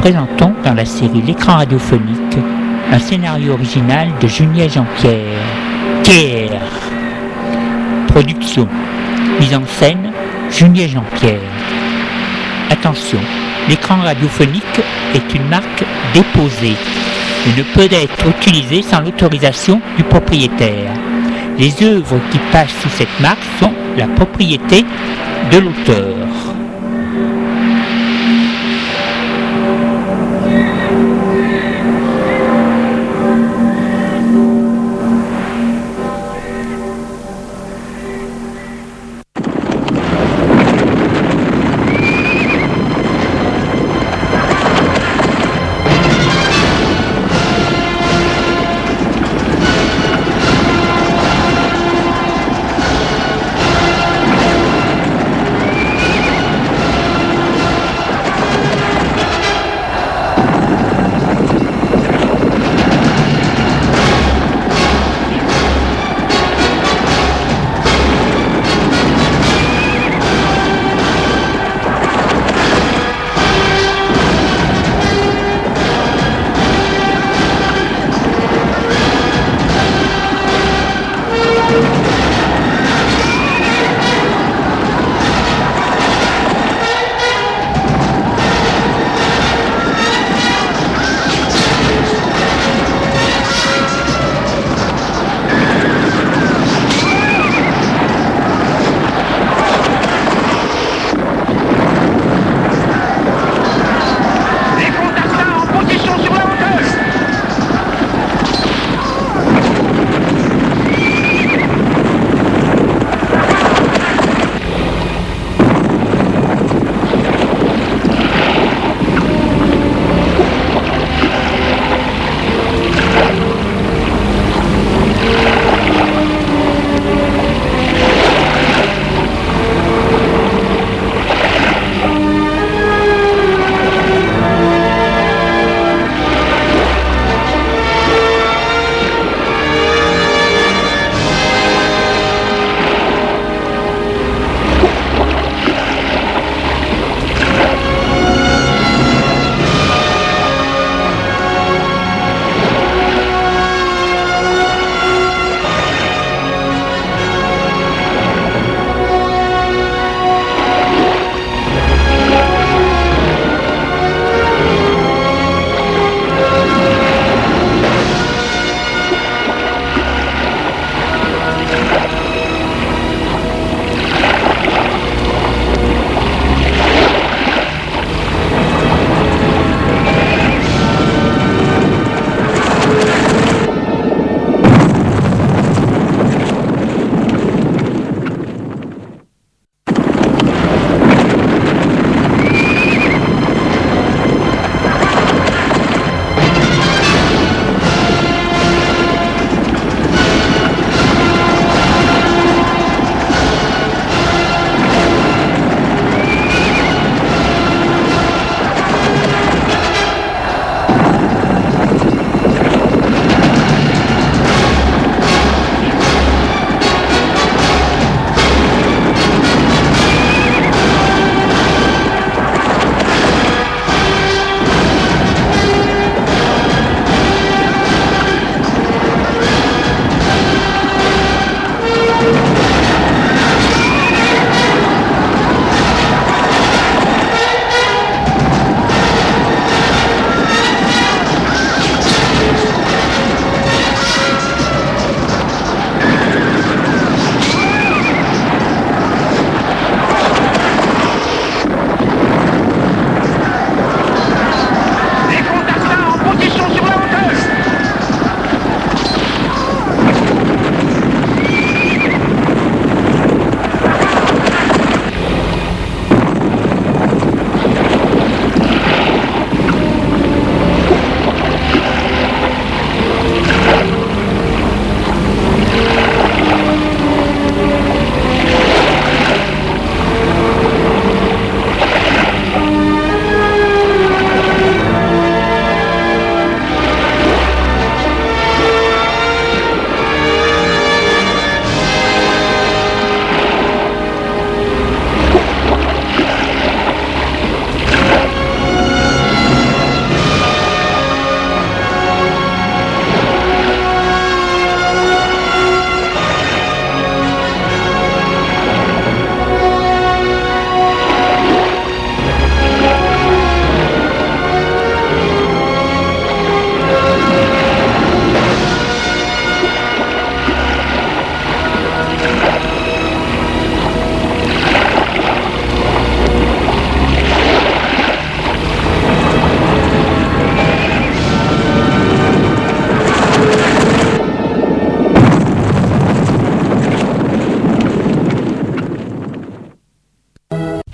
présentons dans la série L'écran radiophonique un scénario original de Junier Jean-Pierre. Pierre. Production. Mise en scène Junier Jean-Pierre. Attention, l'écran radiophonique est une marque déposée et ne peut être utilisé sans l'autorisation du propriétaire. Les œuvres qui passent sous cette marque sont la propriété de l'auteur.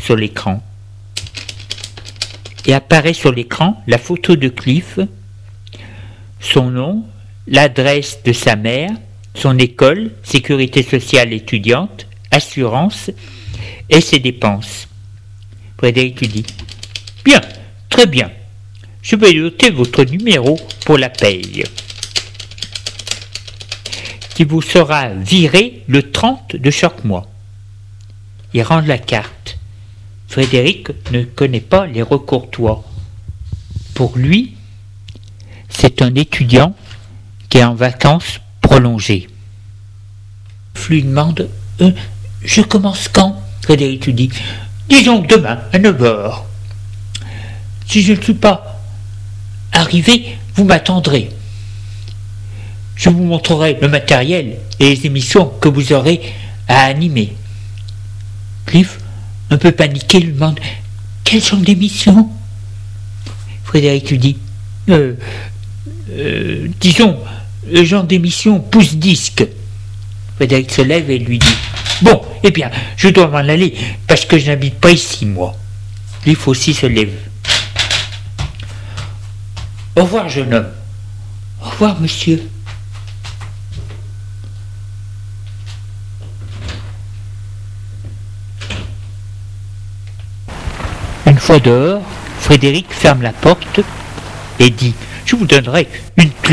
sur l'écran. Et apparaît sur l'écran la photo de Cliff, son nom, l'adresse de sa mère, son école, sécurité sociale étudiante, assurance et ses dépenses. Frédéric lui dit « Bien, très bien. Je vais noter votre numéro pour la paye, qui vous sera viré le 30 de chaque mois. » Il rend la carte. Frédéric ne connaît pas les recourtois. Pour lui, c'est un étudiant qui est en vacances prolongées. Lui demande « Je commence quand ?» Frédéric lui dit « Disons demain à 9h. Si je ne suis pas arrivé, vous m'attendrez. Je vous montrerai le matériel et les émissions que vous aurez à animer. » Cliff, un peu paniqué, lui demande « Quel genre d'émission ?» Frédéric lui dit disons, le genre d'émission pouce-disque. Frédéric se lève et lui dit « Bon, eh bien, je dois m'en aller parce que je n'habite pas ici, moi. » Cliff aussi se lève. « Au revoir, jeune homme. »« Au revoir, monsieur. » Une fois dehors, Frédéric ferme la porte et dit « Je vous donnerai une clé. »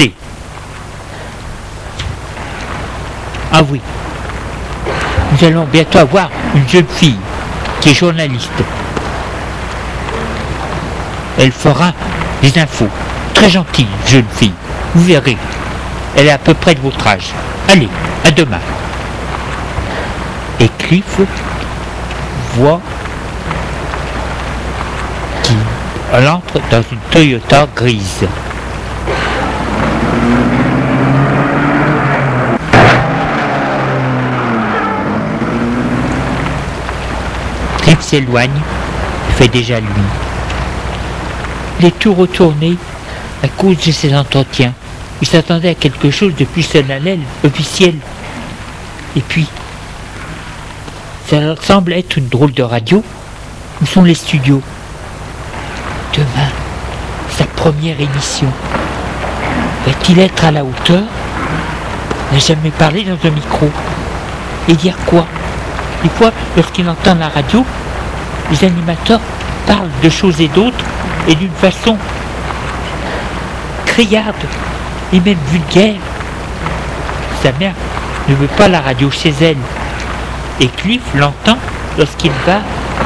« Ah oui, nous allons bientôt avoir une jeune fille qui est journaliste. Elle fera des infos. Très gentille, jeune fille. Vous verrez. Elle est à peu près de votre âge. Allez, à demain. » Et Cliff voit qu'il entre dans une Toyota grise. Cliff s'éloigne, il fait déjà nuit. Il est tout retourné à cause de ses entretiens. Il s'attendait à quelque chose de plus solennel, officiel. Et puis, ça semble être une drôle de radio. Où sont les studios? Demain, sa première émission. Va-t-il être à la hauteur? Il n'a jamais parlé dans un micro. Et dire quoi? Des fois, lorsqu'il entend la radio, les animateurs parlent de choses et d'autres, et d'une façon criarde et même vulgaire. Sa mère ne veut pas la radio chez elle, et Cliff l'entend lorsqu'il va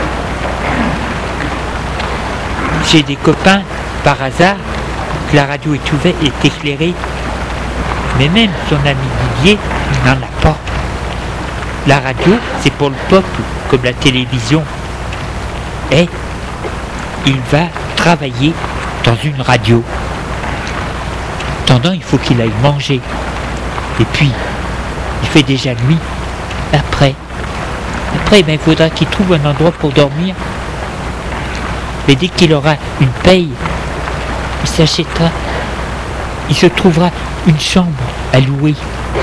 chez des copains par hasard, que la radio est ouverte, est éclairée, mais même son ami Didier n'en a pas. La radio, c'est pour le peuple, comme la télévision. Et il va travailler dans une radio. En attendant, il faut qu'il aille manger. Et puis, il fait déjà nuit. Après, il faudra qu'il trouve un endroit pour dormir. Mais dès qu'il aura une paye, il s'achètera, il se trouvera une chambre à louer.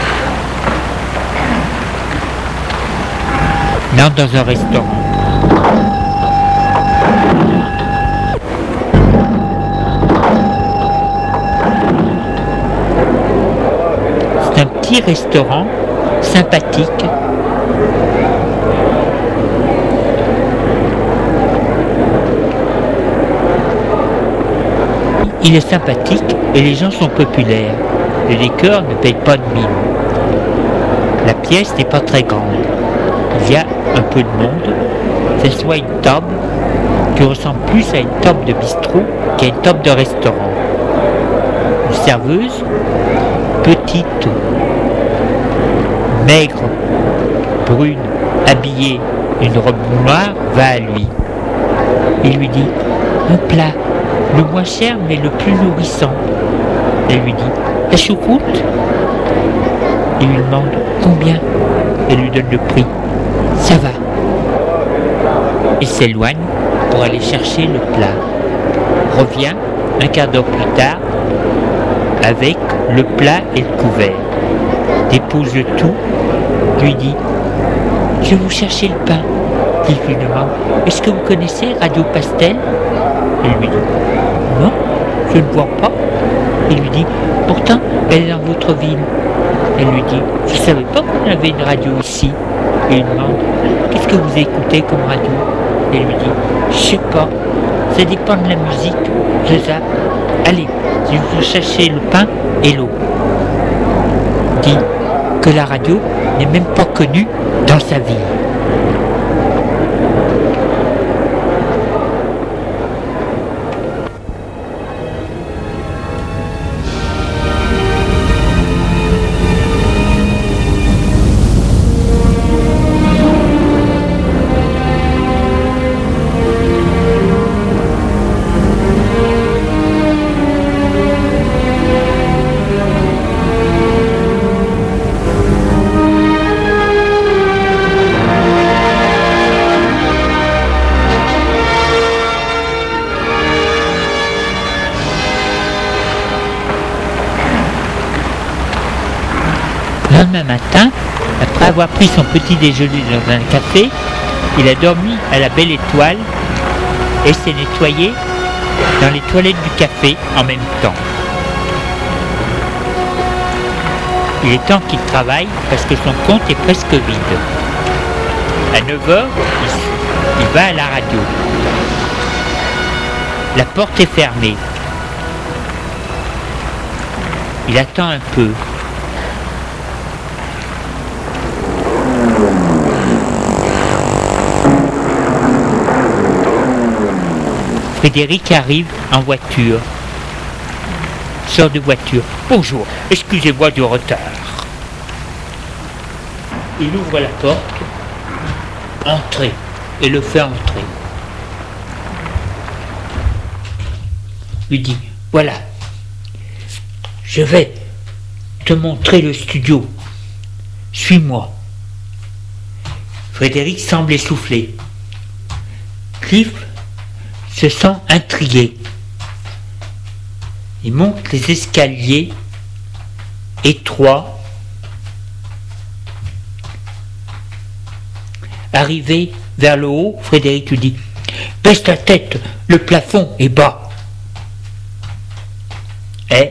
Il entre dans un restaurant. C'est un petit restaurant sympathique. Il est sympathique et les gens sont populaires. Le décor ne paye pas de mine. La pièce n'est pas très grande. Il y a un peu de monde. C'est soit une table qui ressemble plus à une table de bistrot qu'à une table de restaurant. Une serveuse, petite, maigre, brune, habillée d'une robe noire, va à lui. Il lui dit « Un plat, le moins cher mais le plus nourrissant. » Elle lui dit « La choucroute ?» Il lui demande « Combien ?» Elle lui donne le prix. « Ça va. » Il s'éloigne pour aller chercher le plat. Revient un quart d'heure plus tard avec le plat et le couvert. Dépose tout, lui dit « Je vais vous chercher le pain. Cliff lui demande « Est-ce que vous connaissez Radio Pastel ?» Elle lui dit « Non, je ne vois pas. » Il lui dit « Pourtant, elle est dans votre ville. » Elle lui dit « Je ne savais pas qu'on avait une radio ici. » Et il demande « Qu'est-ce que vous écoutez comme radio ?» Elle lui dit « Je sais pas, ça dépend de la musique. Je zappe. Allez, je vais vous chercher le pain et l'eau. » Dit que la radio n'est même pas connue dans sa ville. Le lendemain matin, après avoir pris son petit déjeuner dans un café, il a dormi à la belle étoile et s'est nettoyé dans les toilettes du café en même temps. Il est temps qu'il travaille parce que son compte est presque vide. À 9h, il va à la radio. La porte est fermée. Il attend un peu. Frédéric arrive en voiture. Sort de voiture. Bonjour, excusez-moi du retard. Il ouvre la porte. Entrez. Et le fait entrer. Lui dit, voilà. Je vais te montrer le studio. Suis-moi. Frédéric semble essoufflé. Cliff se sent intrigué. Il monte les escaliers étroits. Arrivé vers le haut, Frédéric lui dit « Baisse ta tête, le plafond est bas. » Et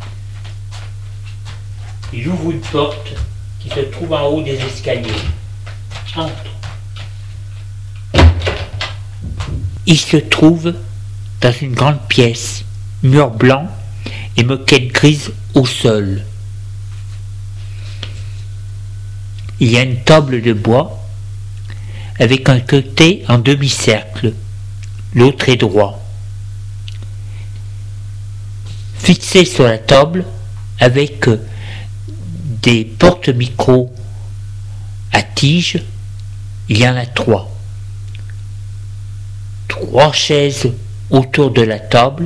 il ouvre une porte qui se trouve en haut des escaliers. Entre. Il se trouve dans une grande pièce, mur blanc et moquette grise au sol. Il y a une table de bois avec un côté en demi-cercle, l'autre est droit. Fixé sur la table avec des porte-micros à tige, il y en a 3. 3 chaises autour de la table.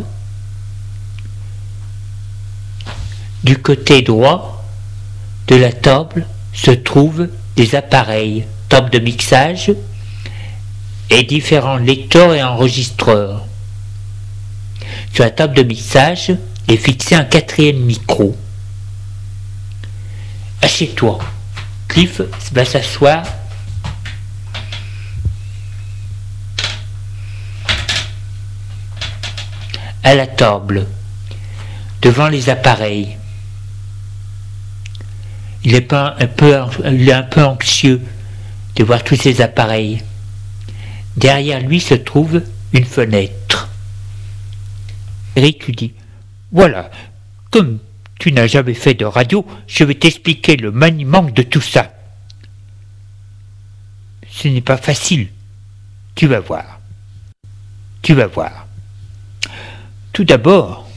Du côté droit de la table se trouvent des appareils, table de mixage et différents lecteurs et enregistreurs. Sur la table de mixage est fixé un 4e micro. Assieds-toi. Cliff va s'asseoir à la table, devant les appareils. Il est un peu anxieux de voir tous ces appareils. Derrière lui se trouve une fenêtre. Eric lui dit « Voilà, comme tu n'as jamais fait de radio, je vais t'expliquer le maniement de tout ça. Ce n'est pas facile. Tu vas voir. Tu vas voir. Tout d'abord,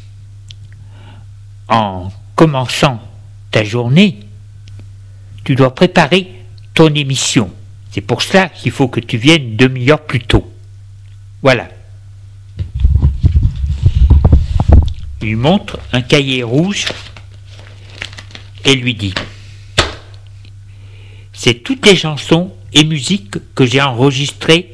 en commençant ta journée, tu dois préparer ton émission. C'est pour cela qu'il faut que tu viennes une demi-heure plus tôt. Voilà. » Il lui montre un cahier rouge et lui dit « C'est toutes les chansons et musiques que j'ai enregistrées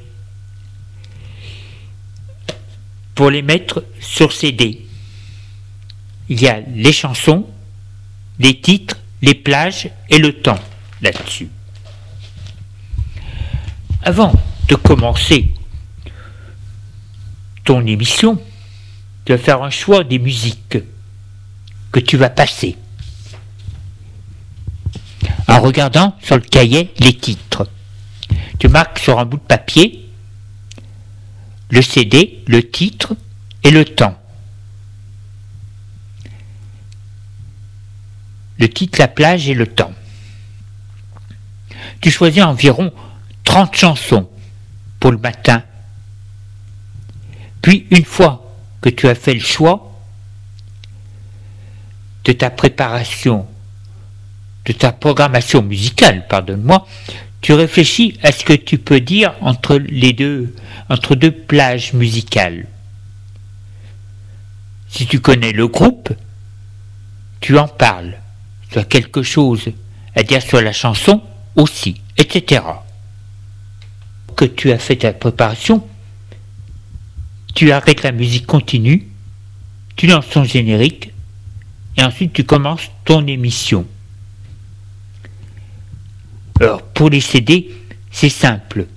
pour les mettre sur CD. Il y a les chansons, les titres, les plages et le temps là-dessus. Avant de commencer ton émission, tu vas faire un choix des musiques que tu vas passer en regardant sur le cahier les titres. Tu marques sur un bout de papier le CD, le titre et le temps. Le titre, la plage et le temps. Tu choisis environ 30 chansons pour le matin. Puis, une fois que tu as fait le choix de ta préparation, de ta programmation musicale, pardonne-moi, tu réfléchis à ce que tu peux dire entre deux plages musicales. Si tu connais le groupe, tu en parles. Tu as quelque chose à dire sur la chanson aussi, etc. Que tu as fait ta préparation, tu arrêtes la musique continue, tu lances ton générique et ensuite tu commences ton émission. Alors pour les CD, c'est simple.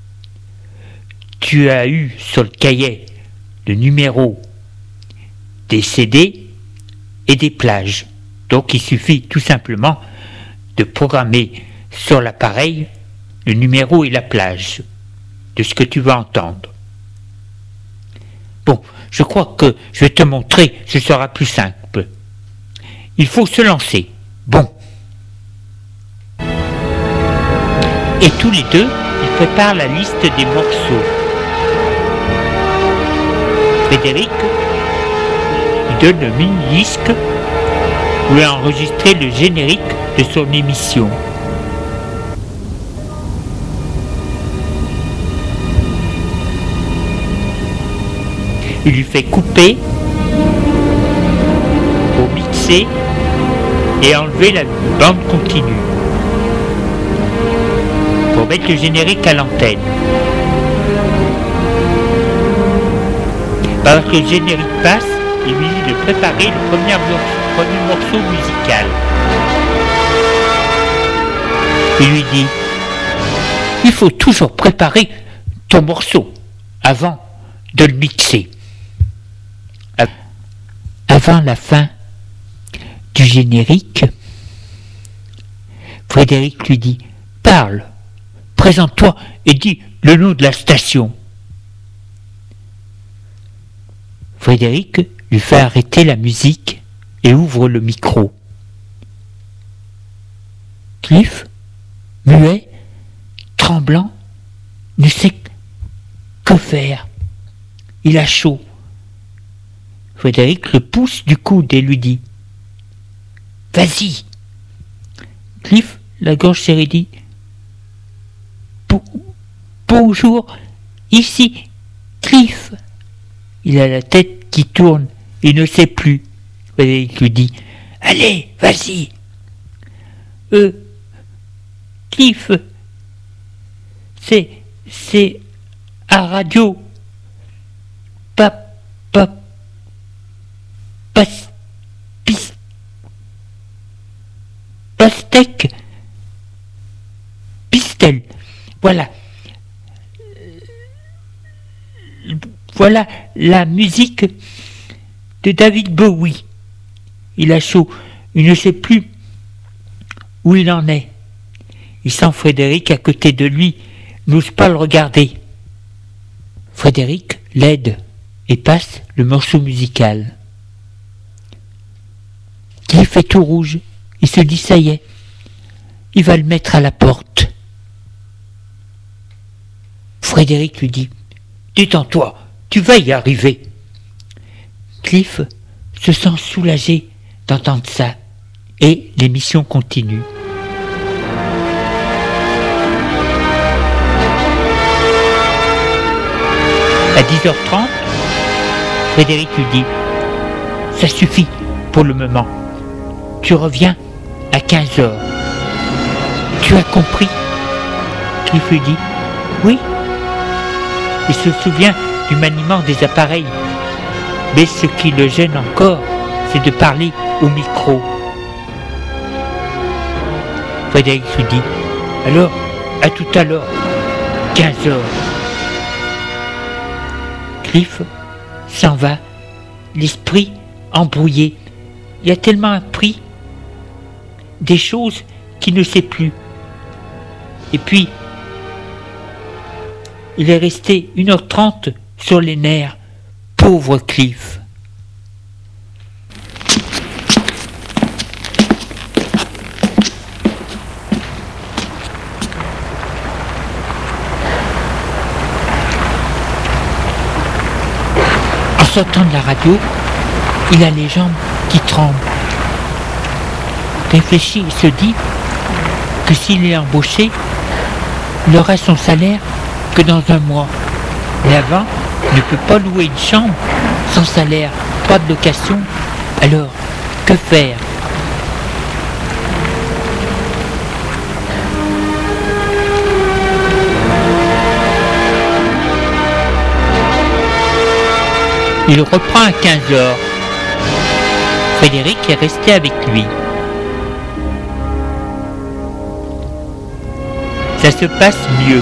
Tu as eu sur le cahier le numéro des CD et des plages. Donc il suffit tout simplement de programmer sur l'appareil le numéro et la plage de ce que tu vas entendre. Bon, je crois que je vais te montrer, ce sera plus simple. Il faut se lancer. Bon. Et tous les deux, ils préparent la liste des morceaux. Frédéric lui donne le mini-disque où il a enregistré le générique de son émission. Il lui fait couper pour mixer et enlever la bande continue pour mettre le générique à l'antenne. Pendant que le générique passe, il lui dit de préparer le premier morceau musical. Il lui dit: il faut toujours préparer ton morceau avant de le mixer. Avant la fin du générique, Frédéric lui dit: parle, présente-toi et dis le nom de la station. Frédéric lui fait arrêter la musique et ouvre le micro. Cliff, muet, tremblant, ne sait que faire. Il a chaud. Frédéric le pousse du coude et lui dit: vas-y. Cliff, la gorge serrée, dit: bonjour, ici Cliff. Il a la tête qui tourne, il ne sait plus. Frédéric lui dit: allez, vas-y. Cliff, c'est à radio. Pastèque. Pistel. Voilà. Voilà la musique de David Bowie. Il a chaud. Il ne sait plus où il en est. Il sent Frédéric à côté de lui, n'ose pas le regarder. Frédéric l'aide et passe le morceau musical. Cliff est tout rouge. Il se dit: ça y est, il va le mettre à la porte. Frédéric lui dit: détends-toi, tu vas y arriver. Cliff se sent soulagé d'entendre ça et l'émission continue. À 10h30, Frédéric lui dit: ça suffit pour le moment. Tu reviens à 15h. Tu as compris? Cliff lui dit: oui. Il se souvient du maniement des appareils. Mais ce qui le gêne encore, c'est de parler au micro. Frédéric lui dit: alors, à tout à l'heure, 15h. Cliff s'en va, l'esprit embrouillé. Il a tellement appris des choses qu'il ne sait plus. Et puis, il est resté 1h30 sur les nerfs. Pauvre Cliff. En sortant de la radio, il a les jambes qui tremblent. Réfléchit et se dit que s'il est embauché, il aura son salaire que dans un mois. Mais avant, il ne peut pas louer une chambre sans salaire, pas de location. Alors, que faire? Il reprend à 15h. Frédéric est resté avec lui. Ça se passe mieux.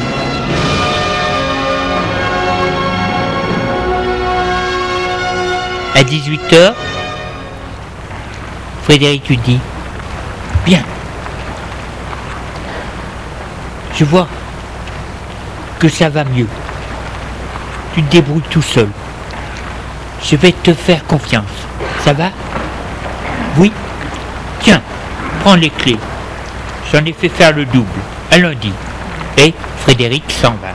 À 18h, Frédéric lui dit « Bien, je vois que ça va mieux. Tu te débrouilles tout seul. Je vais te faire confiance. Ça va? Oui? Tiens, prends les clés. J'en ai fait faire le double. À lundi. » Et Frédéric s'en va.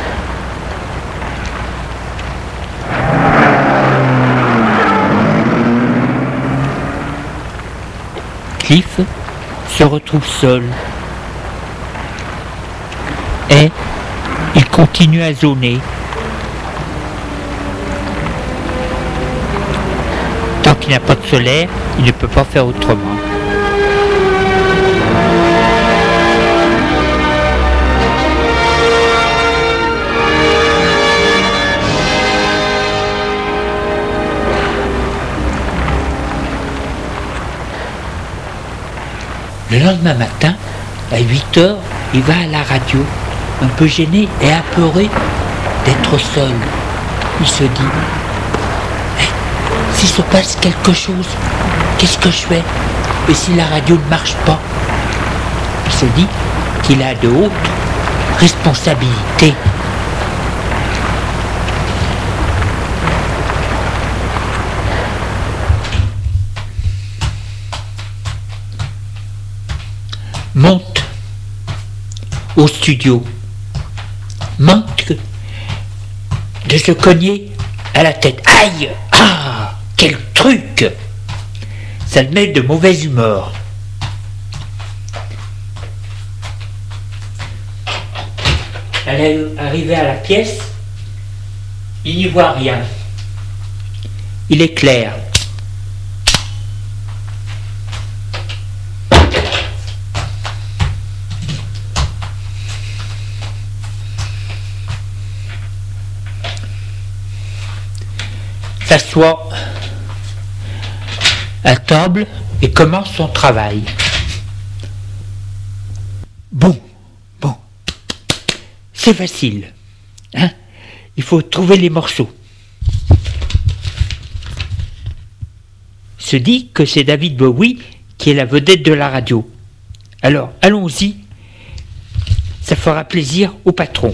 Cliff se retrouve seul. Et il continue à zoner. Tant qu'il n'a pas de solaire, il ne peut pas faire autrement. Le lendemain matin, à 8h, il va à la radio, un peu gêné et apeuré d'être seul. Il se dit s'il se passe quelque chose, qu'est-ce que je fais? Et si la radio ne marche pas? Il se dit qu'il a de hautes responsabilités. Monte au studio. Manque de se cogner à la tête. Aïe! Ah! Quel truc! Ça le met de mauvaise humeur. Elle est arrivée à la pièce, il n'y voit rien. Il est clair. S'assoit à table et commence son travail. Bon, c'est facile. Hein? Il faut trouver les morceaux. Se dit que c'est David Bowie qui est la vedette de la radio. Alors, allons-y. Ça fera plaisir au patron.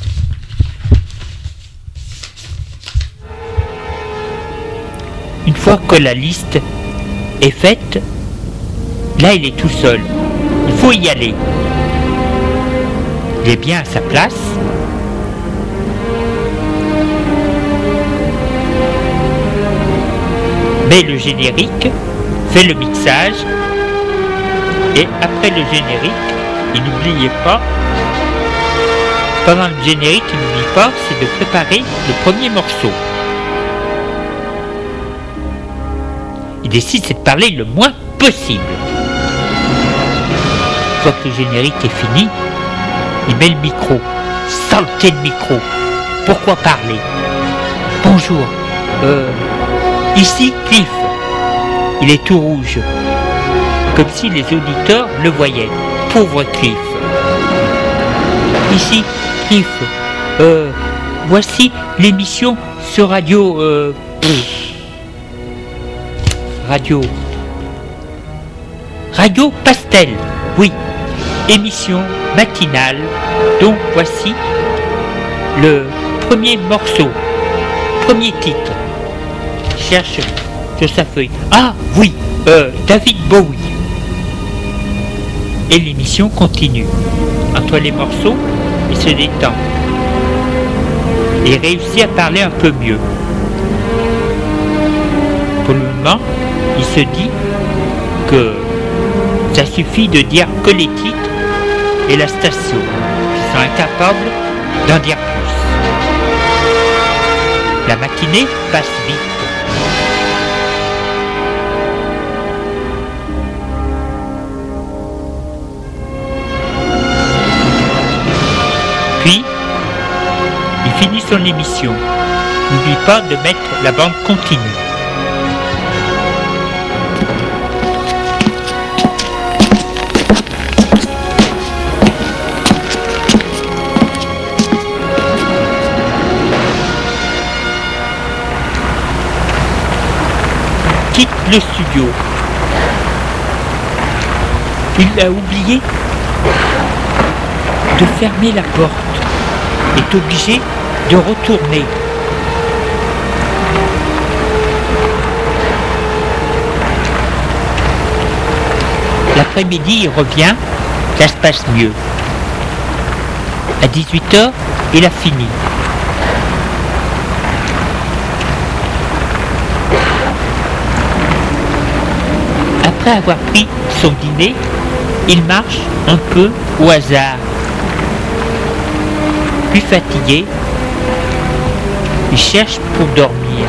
Une fois que la liste est faite, là il est tout seul. Il faut y aller. Il est bien à sa place. Met le générique, fait le mixage. Et après le générique, il n'oubliait pas, pendant le générique, il n'oublie pas, c'est de préparer le premier morceau. Il décide c'est de parler le moins possible. Une fois que le générique est fini, il met le micro. Saleté de micro. Pourquoi parler? Bonjour. Ici Cliff. Il est tout rouge. Comme si les auditeurs le voyaient. Pauvre Cliff. Ici Cliff. Voici l'émission sur Radio Pastel, oui, émission matinale, dont voici le premier morceau, premier titre. Cherche sur sa feuille. Ah oui, David Bowie. Et l'émission continue. Entre les morceaux, il se détend. Et réussit à parler un peu mieux. Pour le moment, il se dit que ça suffit de dire que les titres et la station, qui sont incapables d'en dire plus. La matinée passe vite. Puis, il finit son émission. N'oublie pas de mettre la bande continue. Quitte le studio. Il a oublié de fermer la porte. Est obligé de retourner. L'après-midi, il revient, ça se passe mieux. À 18h, il a fini. Après avoir pris son dîner, il marche un peu au hasard. Plus fatigué, il cherche pour dormir.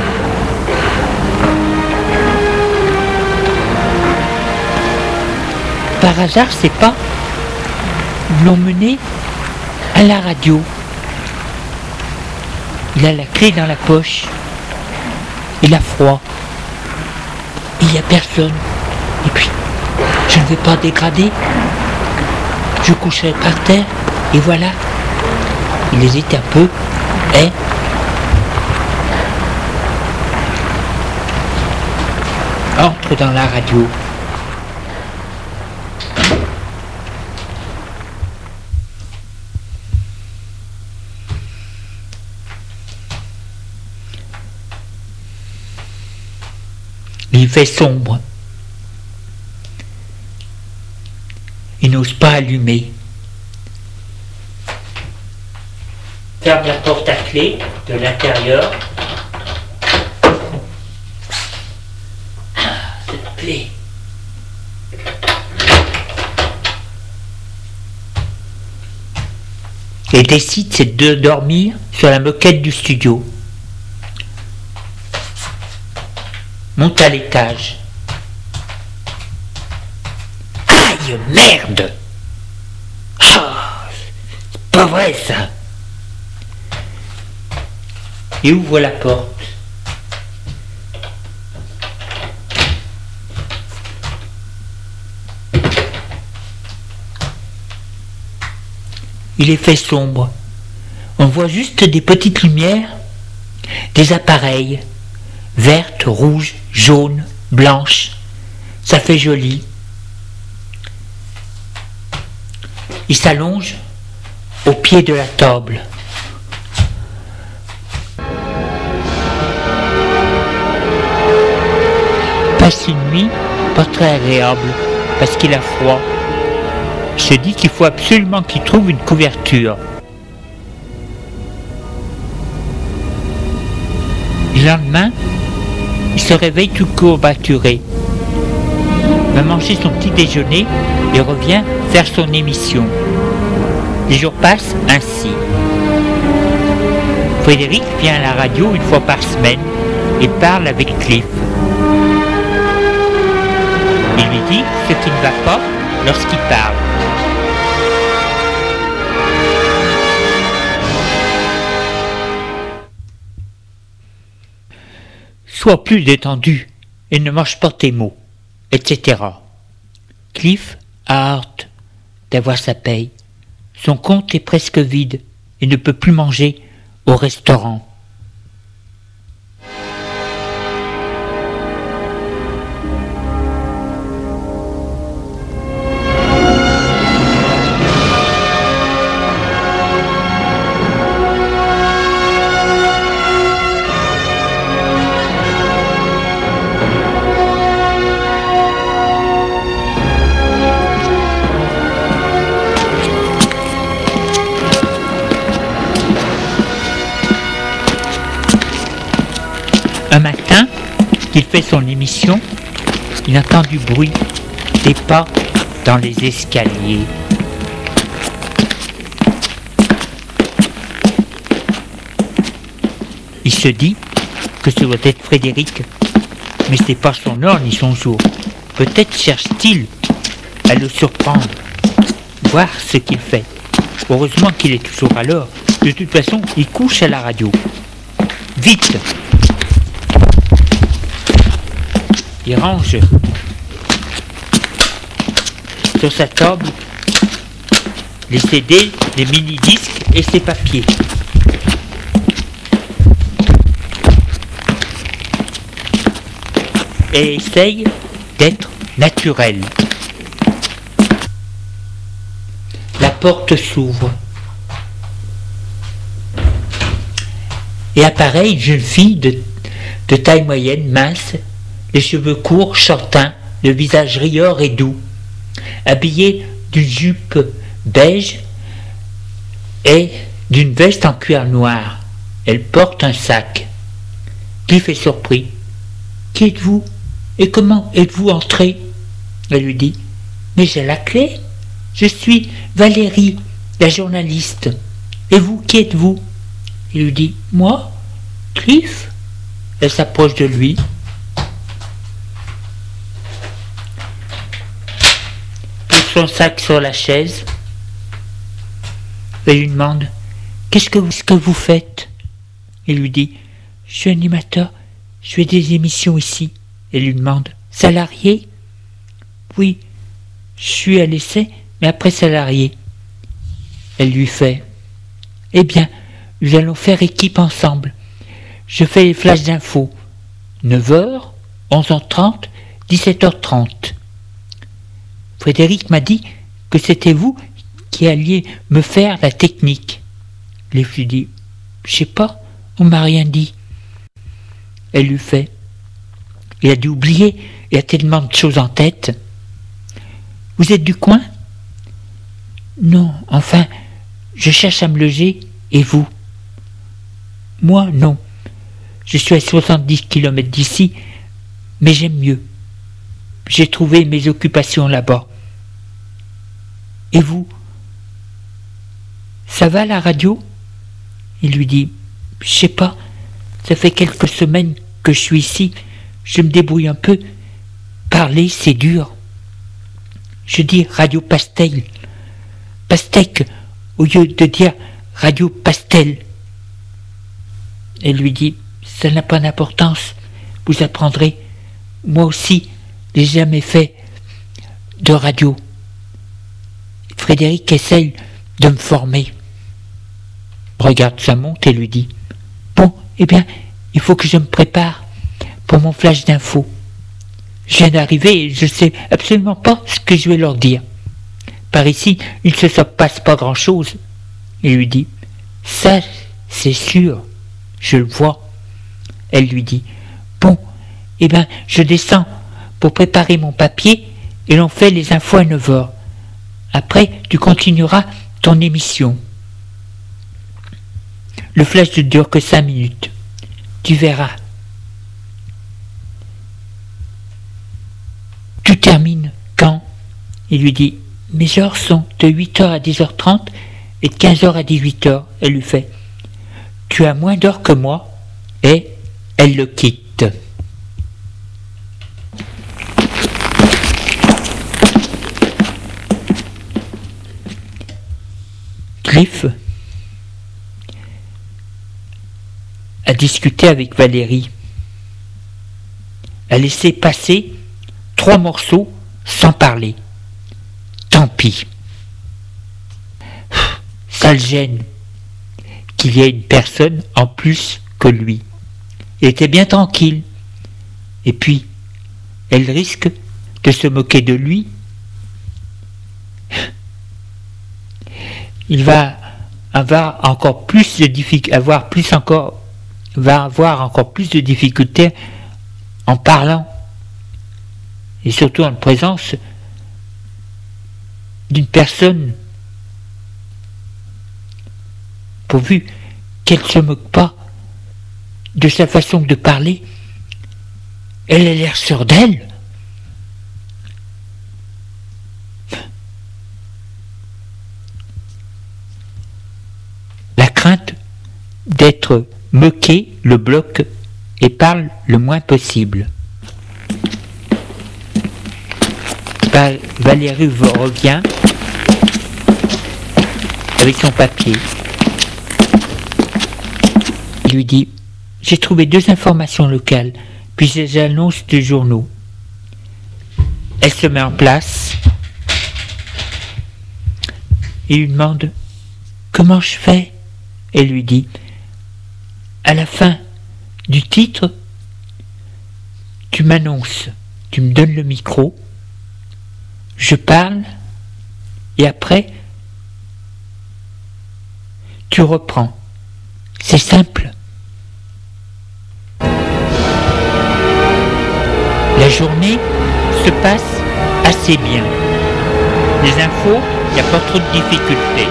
Par hasard, c'est pas, ils l'ont mené à la radio. Il a la clé dans la poche. Il a froid. Il n'y a personne. Et puis, je ne vais pas dégrader. Je coucherai par terre et voilà. Il hésite un peu, et entre dans la radio. Il fait sombre. Il n'ose pas allumer. Ferme la porte à clé de l'intérieur. Cette clé. Et décide de dormir sur la moquette du studio. Monte à l'étage. Aïe, merde! Ah, c'est pas vrai ça! Et ouvre la porte. Il est fait sombre. On voit juste des petites lumières, des appareils, vertes, rouges, jaunes, blanches. Ça fait joli. Il s'allonge au pied de la table. Passe une nuit pas très agréable parce qu'il a froid. Il se dit qu'il faut absolument qu'il trouve une couverture. Le lendemain, il se réveille tout courbaturé, va manger son petit déjeuner et revient faire son émission. Les jours passent ainsi. Frédéric vient à la radio une fois par semaine et parle avec Cliff. Il lui dit ce qui ne va pas lorsqu'il parle. Sois plus détendu et ne mange pas tes mots, etc. Cliff a hâte d'avoir sa paye. Son compte est presque vide et ne peut plus manger au restaurant. Un matin, il fait son émission, il entend du bruit, des pas dans les escaliers. Il se dit que ce doit être Frédéric, mais ce n'est pas son heure ni son jour. Peut-être cherche-t-il à le surprendre, voir ce qu'il fait. Heureusement qu'il est toujours à l'heure. De toute façon, il couche à la radio. Vite! Il range sur sa table les CD, les mini-disques et ses papiers. Et essaye d'être naturel. La porte s'ouvre. Et apparaît une jeune fille de taille moyenne, mince, les cheveux courts, châtains, le visage rieur et doux, habillée d'une jupe beige et d'une veste en cuir noir. Elle porte un sac. Cliff est surpris. « Qui êtes-vous ? Et comment êtes-vous entré ?» Elle lui dit. « Mais j'ai la clé. Je suis Valérie, la journaliste. Et vous, qui êtes-vous ?» Il lui dit. « Moi, Cliff ?» Elle s'approche de lui. Pose son sac sur la chaise. Elle lui demande. « Qu'est-ce que vous faites ?» Il lui dit. « Je suis animateur. Je fais des émissions ici. » Elle lui demande. « Salarié ?» « Oui, je suis à l'essai, mais après salarié. » Elle lui fait. « Eh bien, nous allons faire équipe ensemble. Je fais les flashs d'infos. 9h, 11h30, 17h30. Frédéric m'a dit que c'était vous qui alliez me faire la technique. » Elle lui dit. « Je sais pas, on m'a rien dit. » Elle lui fait. Il a dû oublier, il a tellement de choses en tête. « Vous êtes du coin ?»« Non, enfin, je cherche à me loger, et vous ?»« Moi, non. Je suis à 70 km d'ici, mais j'aime mieux. J'ai trouvé mes occupations là-bas. »« Et vous ? Ça va la radio ?» Il lui dit. « Je sais pas, ça fait quelques semaines que je suis ici, je me débrouille un peu. Parler, c'est dur. Je dis radio pastel, pastèque, au lieu de dire radio pastel. » Elle lui dit. « Ça n'a pas d'importance, vous apprendrez. Moi aussi, j'ai jamais fait de radio. » Frédéric essaye de me former. Regarde sa montre et lui dit. « Bon, eh bien, il faut que je me prépare pour mon flash d'infos. Je viens d'arriver et je ne sais absolument pas ce que je vais leur dire. Par ici, il ne se passe pas grand-chose. » Il lui dit. « Ça, c'est sûr, je le vois. » Elle lui dit. « Bon, eh bien, je descends pour préparer mon papier et l'on fait les infos à 9h. Après, tu continueras ton émission. Le flash ne dure que 5 minutes. Tu verras. Tu termines quand ?» Il lui dit. « Mes heures sont de 8h à 10h30 et de 15h à 18h. » Elle lui fait. « Tu as moins d'heures que moi. » Et elle le quitte. Cliff a discuté avec Valérie, a laissé passer 3 morceaux sans parler. Tant pis. Ça le gêne qu'il y ait une personne en plus que lui. Il était bien tranquille. Et puis, elle risque de se moquer de lui. Il va avoir encore plus de difficultés, va avoir encore plus de difficultés en parlant et surtout en présence d'une personne, pourvu qu'elle ne se moque pas de sa façon de parler Elle a l'air sûre d'elle. La crainte d'être moqué le bloque et parle le moins possible. Valérie revient avec son papier. Il lui dit: j'ai trouvé 2 informations locales, puis des annonces de journaux. Elle se met en place et lui demande: comment je fais? Elle lui dit: à la fin du titre, tu m'annonces, tu me donnes le micro, je parle, et après, tu reprends. C'est simple. La journée se passe assez bien. Les infos, il n'y a pas trop de difficultés.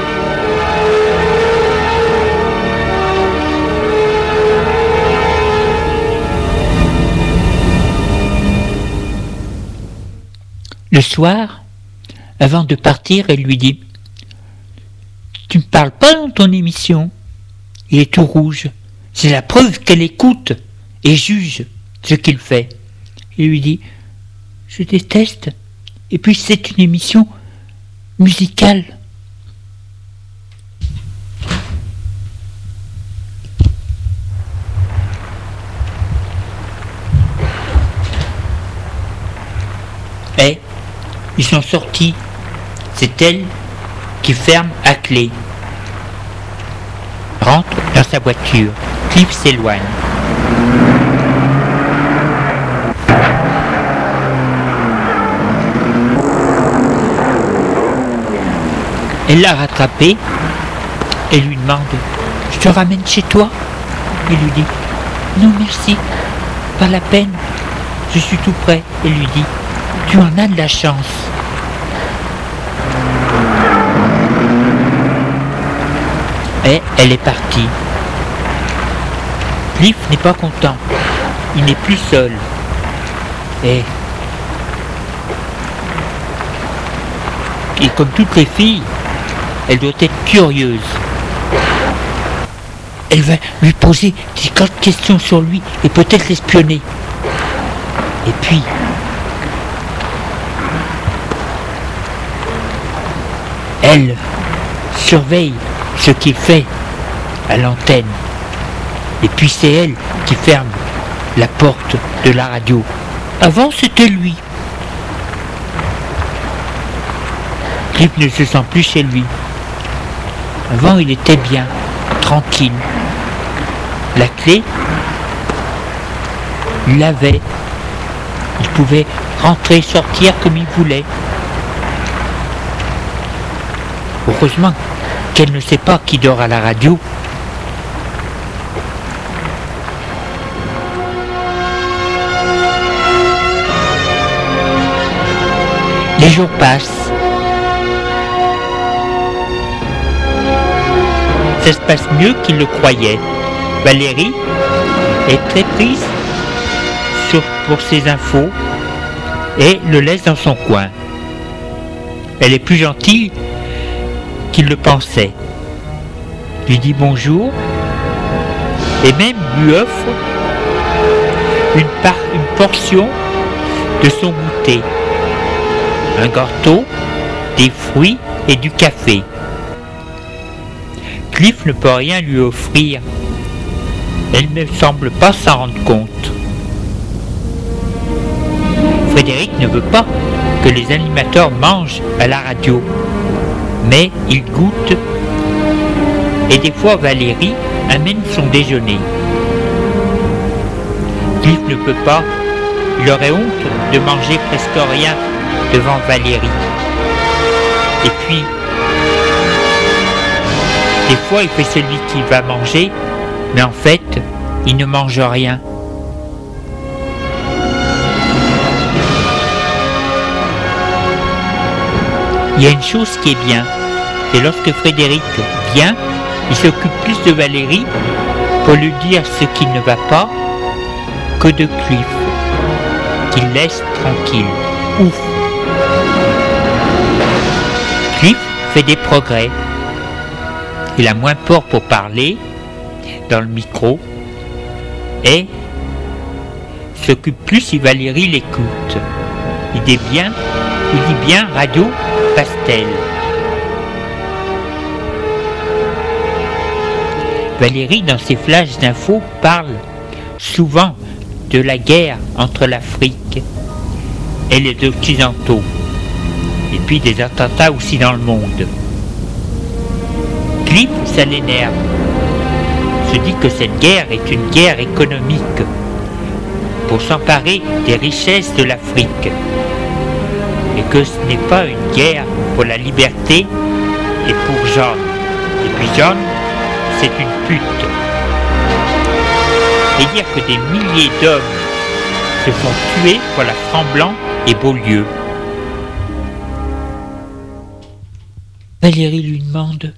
Le soir, avant de partir, elle lui dit: tu ne parles pas dans ton émission. Il est tout rouge. C'est la preuve qu'elle écoute et juge ce qu'il fait. Il lui dit: je déteste. Et puis c'est une émission musicale. Et ils sont sortis. C'est elle qui ferme à clé. Rentre dans sa voiture. Cliff s'éloigne. Elle l'a rattrapé et lui demande: je te ramène chez toi? Il lui dit: non merci, pas la peine, je suis tout prêt. Elle lui dit: tu en as de la chance. Et elle est partie. Cliff n'est pas content. Il n'est plus seul. Et comme toutes les filles, elle doit être curieuse. Elle va lui poser des questions sur lui et peut-être l'espionner. Et puis, elle surveille ce qu'il fait à l'antenne. Et puis c'est elle qui ferme la porte de la radio. Avant, c'était lui. Cliff ne se sent plus chez lui. Avant, il était bien, tranquille. La clé, il l'avait. Il pouvait rentrer, sortir comme il voulait. Heureusement qu'elle ne sait pas qui dort à la radio. Les jours passent. Ça se passe mieux qu'il le croyait. Valérie est très prise pour ses infos et le laisse dans son coin. Elle est plus gentille qu'il le pensait. Lui dit bonjour et même lui offre une portion de son goûter. Un gâteau, des fruits et du café. Cliff ne peut rien lui offrir. Elle ne semble pas s'en rendre compte. Frédéric ne veut pas que les animateurs mangent à la radio, mais il goûte et des fois Valérie amène son déjeuner. Cliff ne peut pas, il aurait honte de manger presque rien devant Valérie. Et puis, des fois il fait celui qui va manger, mais en fait, il ne mange rien. Il y a une chose qui est bien, c'est lorsque Frédéric vient, il s'occupe plus de Valérie pour lui dire ce qui ne va pas que de Cliff. qu'il laisse tranquille. Ouf. Cliff fait des progrès. Il a moins peur pour parler dans le micro et s'occupe plus si Valérie l'écoute. Il dit bien Radio Pastel. Valérie, dans ses flashs d'infos, parle souvent de la guerre entre l'Afrique et les Occidentaux, et puis des attentats aussi dans le monde. Cliff, ça l'énerve. Se dit que cette guerre est une guerre économique pour s'emparer des richesses de l'Afrique, et que ce n'est pas une guerre pour la liberté et pour John. Et puis John, c'est une pute. Et dire que des milliers d'hommes se font tuer pour la Franc-Blanc et Beaulieu. Valérie lui demande: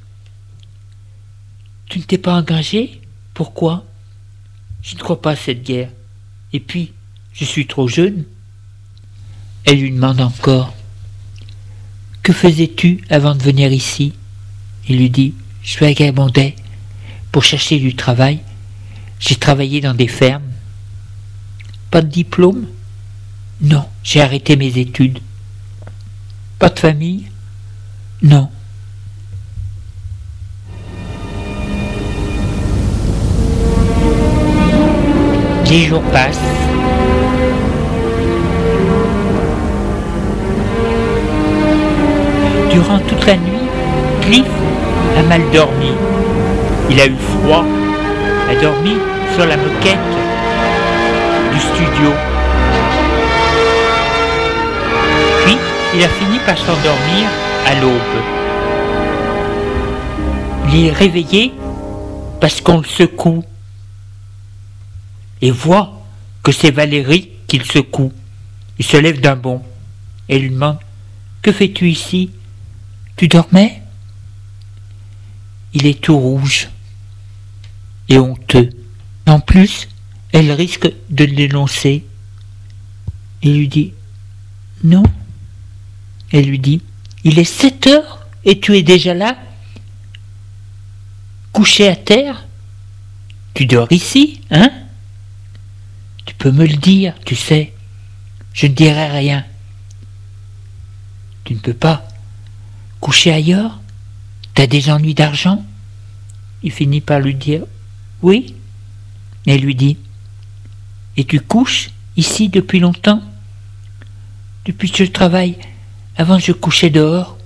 tu ne t'es pas engagé? Pourquoi? Je ne crois pas à cette guerre. Et puis, je suis trop jeune. Elle lui demande encore: que faisais-tu avant de venir ici? Il lui dit: je vagabondais pour chercher du travail. J'ai travaillé dans des fermes. Pas de diplôme? Non, j'ai arrêté mes études. Pas de famille? Non. Les jours passent. Durant toute la nuit, Cliff a mal dormi. Il a eu froid, a dormi sur la moquette du studio. Puis, il a fini par s'endormir à l'aube. Il est réveillé parce qu'on le secoue et voit que c'est Valérie qui le secoue. Il se lève d'un bond et lui demande: que fais-tu ici? Tu dormais? Il est tout rouge et honteux. En plus, elle risque de le dénoncer. Il lui dit: non. Elle lui dit: il est 7 heures et tu es déjà là? Couché à terre? Tu dors ici, hein? Tu peux me le dire, tu sais. Je ne dirai rien. Tu ne peux pas coucher ailleurs? T'as des ennuis d'argent? Il finit par lui dire: oui. Elle lui dit: et tu couches ici depuis longtemps? Depuis que je travaille. Avant je couchais dehors.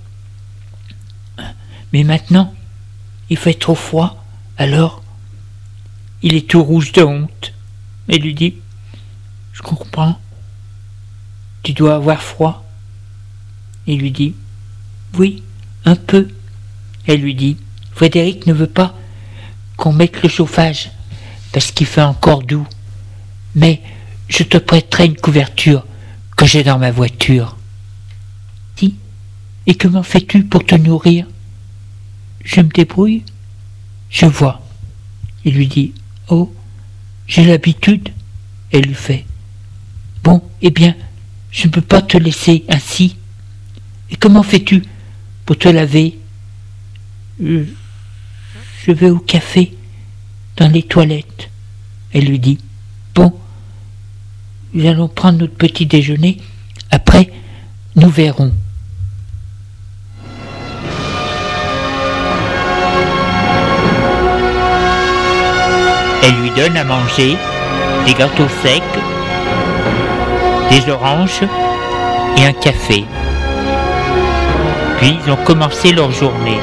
Mais maintenant, il fait trop froid. Alors, il est tout rouge de honte. Elle lui dit: je comprends. Tu dois avoir froid. Il lui dit: oui, un peu. Elle lui dit: Frédéric ne veut pas qu'on mette le chauffage parce qu'il fait encore doux. Mais je te prêterai une couverture que j'ai dans ma voiture. Si. Et comment fais-tu pour te nourrir? Je me débrouille. Je vois. Il lui dit: oh, j'ai l'habitude. Elle lui fait: bon, eh bien, je ne peux pas te laisser ainsi. Et comment fais-tu pour te laver? Je vais au café, dans les toilettes. Elle lui dit: bon, nous allons prendre notre petit déjeuner. Après, nous verrons. Elle lui donne à manger des gâteaux secs, des oranges et un café. Puis ils ont commencé leur journée.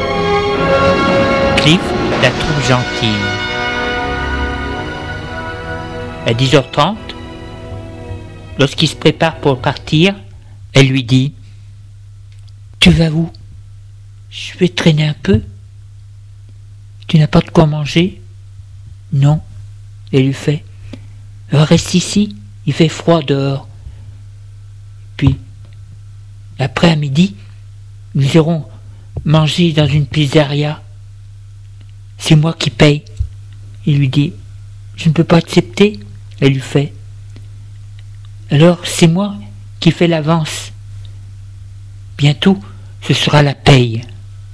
Cliff la trouve gentille. À 10h30, lorsqu'il se prépare pour partir, elle lui dit: tu vas où? Je vais traîner un peu. Tu n'as pas de quoi manger? Non. Elle lui fait: reste ici, il fait froid dehors. Puis, après à midi, nous irons manger dans une pizzeria. C'est moi qui paye. Il lui dit: je ne peux pas accepter. Elle lui fait: Alors c'est moi qui fais l'avance. Bientôt, ce sera la paye.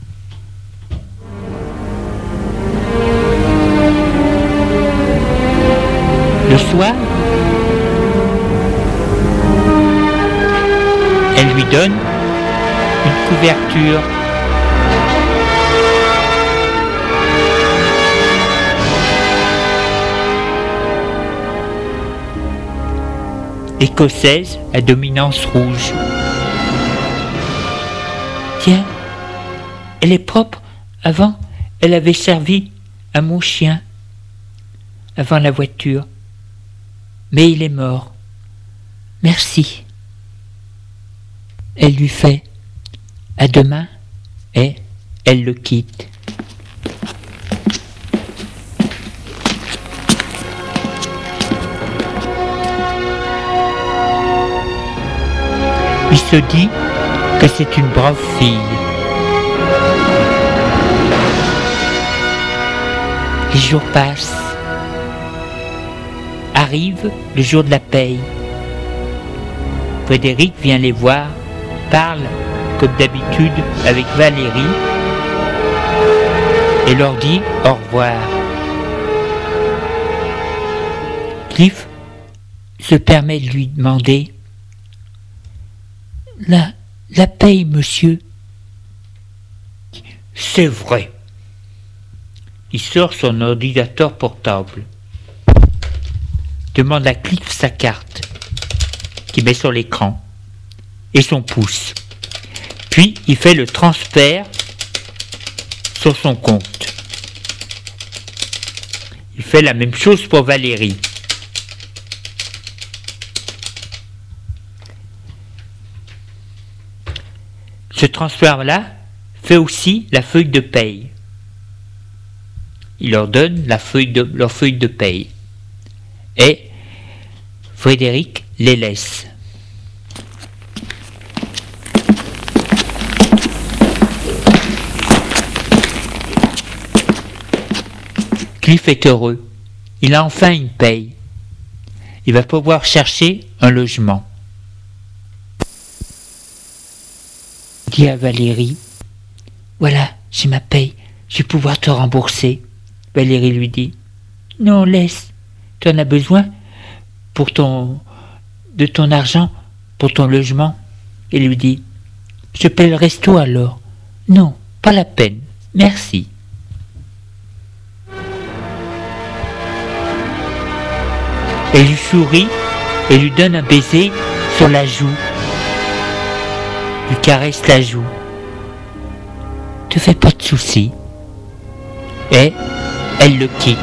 Le soir, elle lui donne une couverture. Écossaise à dominance rouge. Tiens, elle est propre. Avant, elle avait servi à mon chien, avant la voiture. Mais il est mort. Merci. Elle lui fait à demain et elle le quitte. Il se dit que c'est une brave fille. Les jours passent. Arrive le jour de la paye. Frédéric vient les voir, parle comme d'habitude avec Valérie et leur dit au revoir. Cliff se permet de lui demander la paye, monsieur. C'est vrai. Il sort son ordinateur portable. Demande à Cliff sa carte, qu'il met sur l'écran, et son pouce. Puis il fait le transfert sur son compte. Il fait la même chose pour Valérie. Ce transfert-là fait aussi la feuille de paye. Il leur donne leur feuille de paye. Et Frédéric les laisse. Cliff est heureux. Il a enfin une paye. Il va pouvoir chercher un logement. Il dit à Valérie, voilà, j'ai ma paye, je vais pouvoir te rembourser. Valérie lui dit, non, laisse. Tu en as besoin de ton argent pour ton logement. Il lui dit, je paie le resto alors. Non, pas la peine, merci. Elle lui sourit et lui donne un baiser sur la joue. Lui caresse la joue. Te fais pas de soucis. Et elle le quitte.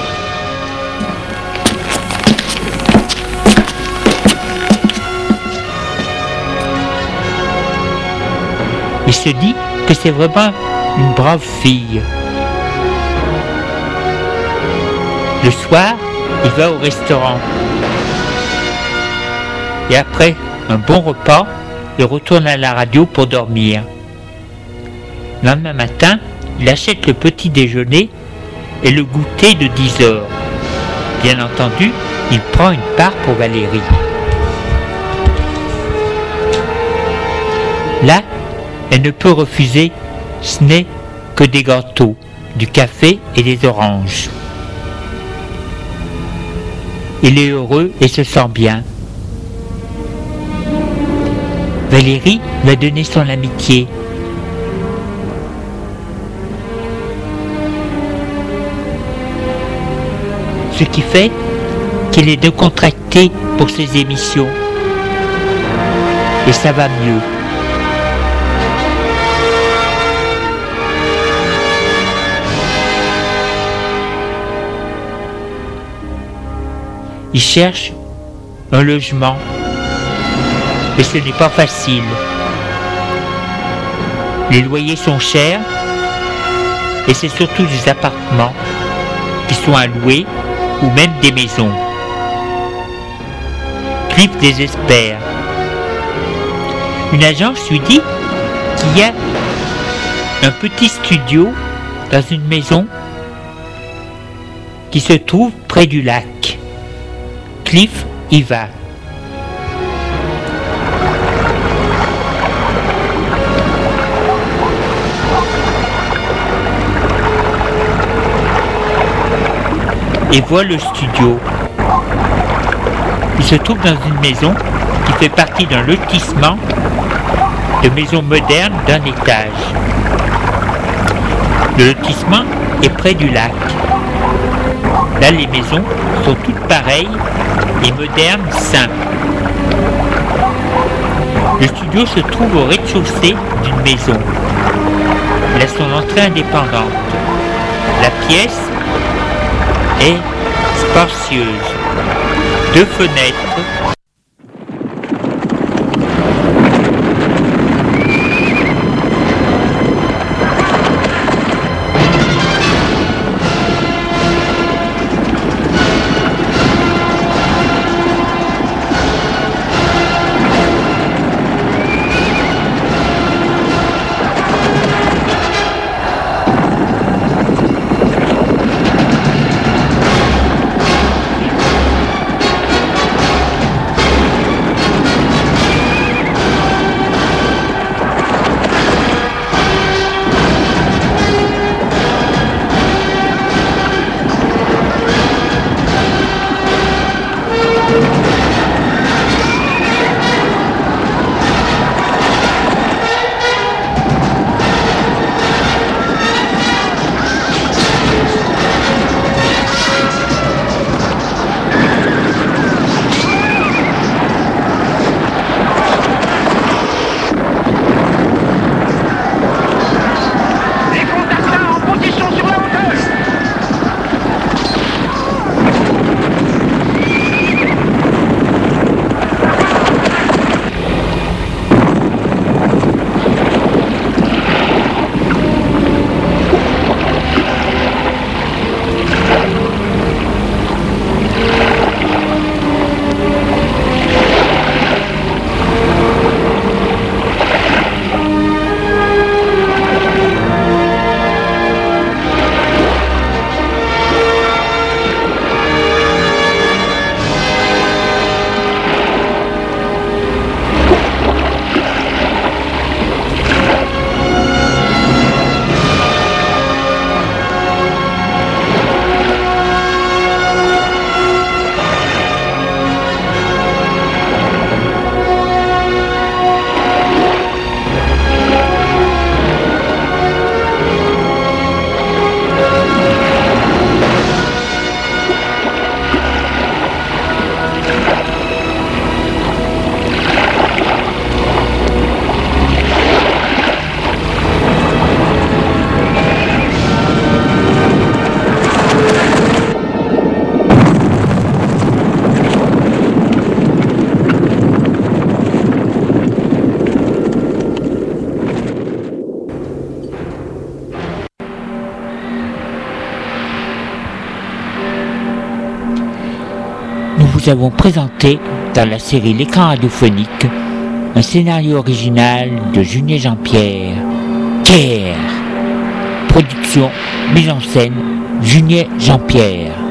Il se dit que c'est vraiment une brave fille. Le soir, il va au restaurant. Et après un bon repas, il retourne à la radio pour dormir. Le lendemain matin, il achète le petit déjeuner et le goûter de 10 heures. Bien entendu, il prend une part pour Valérie. Là, elle ne peut refuser, ce n'est que des gâteaux, du café et des oranges. Il est heureux et se sent bien. Valérie lui a donné son amitié. Ce qui fait qu'il est décontracté pour ses émissions. Et ça va mieux. Il cherche un logement. Et ce n'est pas facile. Les loyers sont chers et c'est surtout des appartements qui sont à louer ou même des maisons. Cliff désespère. Une agence lui dit qu'il y a un petit studio dans une maison qui se trouve près du lac. Cliff y va. et voit le studio. Il se trouve dans une maison qui fait partie d'un lotissement de maisons modernes d'un étage. Le lotissement est près du lac. Là, les maisons sont toutes pareilles et modernes, simples. Le studio se trouve au rez-de-chaussée d'une maison. Il a son entrée indépendante. La pièce est spacieuse. 2 fenêtres. Nous avons présenté dans la série L'écran radiophonique un scénario original de Junier Jean-Pierre. Pierre. Production, mise en scène, Junier Jean-Pierre.